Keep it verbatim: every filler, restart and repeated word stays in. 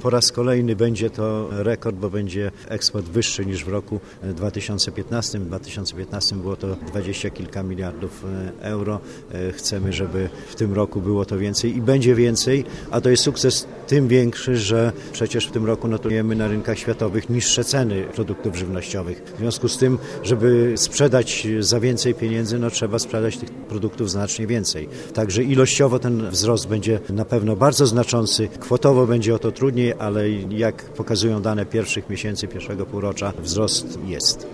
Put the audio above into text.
Po raz kolejny będzie to rekord, bo będzie eksport wyższy niż w roku dwa tysiące piętnastym. W dwa tysiące piętnastym było to dwadzieścia kilka miliardów euro. Chcemy, żeby w tym roku było to więcej i będzie więcej, a to jest sukces tym większy, że przecież w tym roku notujemy na rynkach światowych niższe ceny produktów żywnościowych. W związku z tym, żeby sprzedać za więcej pieniędzy, no trzeba sprzedać tych produktów znacznie więcej. Także ilościowo ten wzrost będzie na pewno bardzo znaczący. Kwotowo będzie o to trudniej, ale jak pokazują dane pierwszych miesięcy, pierwszego półrocza, wzrost jest.